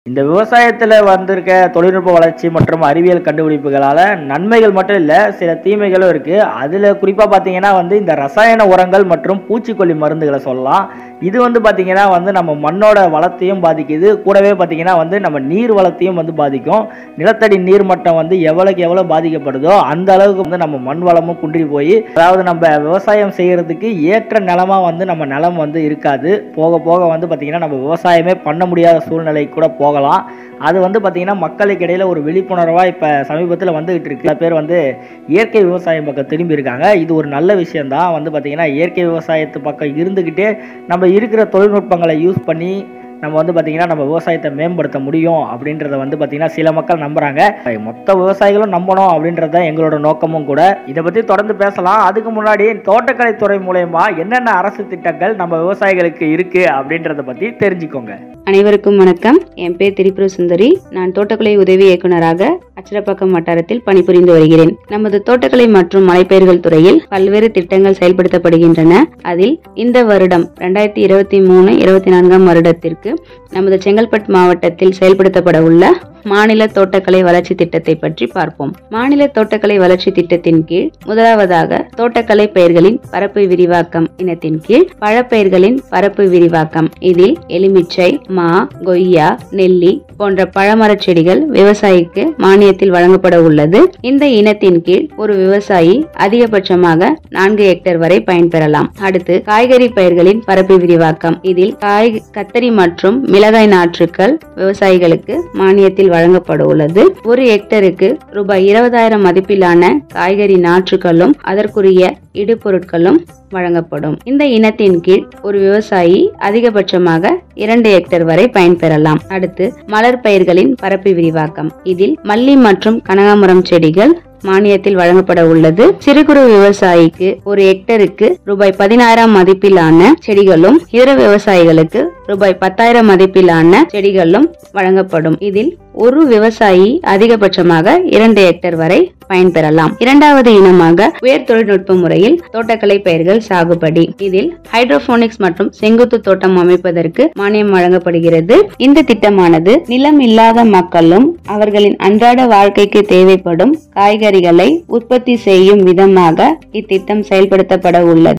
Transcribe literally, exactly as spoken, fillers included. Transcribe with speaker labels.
Speaker 1: இந்த விவசாயத்துல வந்திருக்க தொழில்நுட்ப வளர்ச்சி மற்றும் அறிவியல் கண்டுபிடிப்புகளால நன்மைகள் மட்டும் இல்ல, சில தீமைகளும் இருக்கு. அதுல குறிப்பா பார்த்தீங்கன்னா வந்து இந்த ரசாயன உரங்கள் மற்றும் பூச்சிக்கொல்லி மருந்துகள சொல்லலாம். இது வந்து பார்த்தீங்கன்னா வந்து நம்ம மண்ணோட வளத்தையும் பாதிக்குது. கூடவே பார்த்தீங்கன்னா வந்து நம்ம நீர் வளத்தையும் வந்து பாதிக்கும். நிலத்தடி நீர் மட்டம் வந்து எவ்வளவுக்கு எவ்வளவு பாதிக்கப்படுதோ அந்த அளவுக்கு வந்து நம்ம மண் வளமும் குன்றி போய், அதாவது நம்ம விவசாயம் செய்யறதுக்கு ஏற்ற நிலமா வந்து நம்ம நிலம் வந்து இருக்காது. போக போக வந்து பார்த்தீங்கன்னா நம்ம விவசாயமே பண்ண முடியாத சூழ்நிலை கூட போகலாம். அது வந்து பார்த்தீங்கன்னா மக்களுக்கு இடையில ஒரு விழிப்புணர்வா இப்ப சமீபத்தில் வந்துகிட்டு இருக்கு. சில பேர் வந்து இயற்கை விவசாயம் பக்கம் திரும்பி இருக்காங்க. இது ஒரு நல்ல விஷயம் தான். வந்து பார்த்தீங்கன்னா இயற்கை விவசாயத்து பக்கம் இருந்துகிட்டே நம்ம இருக்கிற தொழில்நுட்பங்களை யூஸ் பண்ணி நம்ம வந்து பார்த்தீங்கன்னா நம்ம விவசாயத்தை மேம்படுத்த முடியும் அப்படின்றத வந்து பார்த்தீங்கன்னா சில மக்கள் நம்புறாங்க. மொத்த விவசாயிகளும் நம்பணும் அப்படின்றது தான் எங்களோட நோக்கமும் கூட. இதை பற்றி தொடர்ந்து பேசலாம். அதுக்கு முன்னாடி தோட்டக்கலைத்துறை மூலயமா என்னென்ன அரசு திட்டங்கள் நம்ம விவசாயிகளுக்கு இருக்கு அப்படின்றத பற்றி தெரிஞ்சுக்கோங்க.
Speaker 2: அனைவருக்கும் வணக்கம். என் பேர் திரிபுர சுந்தரி. நான் தோட்டக்கலை உதவி இயக்குநராக அச்சரப்பாக்கம் வட்டாரத்தில் பணிபுரிந்து வருகிறேன். நமது தோட்டக்கலை மற்றும் மலைப்பயிர்கள் துறையில் பல்வேறு திட்டங்கள் செயல்படுத்தப்படுகின்றன. அதில் இந்த வருடம் இரண்டாயிரத்தி இருபத்தி மூணு இருபத்தி நான்காம் வருடத்திற்கு நமது செங்கல்பட்டு மாவட்டத்தில் செயல்படுத்தப்பட உள்ள மாநில தோட்டக்கலை வளர்ச்சி திட்டத்தை பற்றி பார்ப்போம். மாநில தோட்டக்கலை வளர்ச்சி திட்டத்தின் கீழ் முதலாவதாக தோட்டக்கலை பயிர்களின் பரப்பு விரிவாக்கம் இனத்தின் கீழ் பழப்பயிர்களின் பரப்பு விரிவாக்கம். இதில் எலுமிச்சை, மா, கொய்யா, நெல்லி போன்ற பழமரச் செடிகள் விவசாயிக்கு மானியத்தில் வழங்கப்பட உள்ளது. இந்த இனத்தின் கீழ் ஒரு விவசாயி அதிகபட்சமாக நான்கு ஹெக்டேர் வரை பயன்பெறலாம். அடுத்து காய்கறி பயிர்களின் பரப்பு விரிவாக்கம். இதில் காய் கத்தரி மற்றும் மிளகாய் நாற்றுக்கள் விவசாயிகளுக்கு மானியத்தில் வழங்கப்பட உள்ளது. ஒரு ஹெக்டருக்கு ரூபாய் இருபதாயிரம் மதிப்பிலான காய்கறி நாற்றுகளும் அதற்குரிய இடுபொருட்களும் வழங்கப்படும். இந்த இனத்தின் கீழ் ஒரு விவசாயி அதிகபட்சமாக இரண்டு ஹெக்டேர் வரை பயன்பெறலாம். அடுத்து மலர் பயிர்களின் பரப்பு விரிவாக்கம். இதில் மல்லி மற்றும் கனகாமரம் செடிகள் மானியத்தில் வழங்கப்பட உள்ளது. சிறு குறு விவசாயிக்கு ஒரு ஹெக்டருக்கு ரூபாய் பதினாயிரம் மதிப்பிலான செடிகளும் இதர விவசாயிகளுக்கு ரூபாய் பத்தாயிரம் மதிப்பிலான செடிகளும் வழங்கப்படும். இதில் ஒரு விவசாயி அதிகபட்சமாக இரண்டு ஹெக்டேர் வரை பயன்பெறலாம். இரண்டாவது இனமாக உயர் தொழில்நுட்ப முறையில் தோட்டக்கலை பயிர்கள் சாகுபடி. இதில் ஹைட்ரோபோனிக்ஸ் மற்றும் செங்குத்து தோட்டம் அமைப்பதற்கு மானியம் வழங்கப்படுகிறது. இந்த திட்டமானது நிலம் இல்லாத மக்களும் அவர்களின் அன்றாட வாழ்க்கைக்கு தேவைப்படும் காய்கறிகளை உற்பத்தி செய்யும் விதமாக இத்திட்டம் செயல்படுத்தப்பட உள்ளது.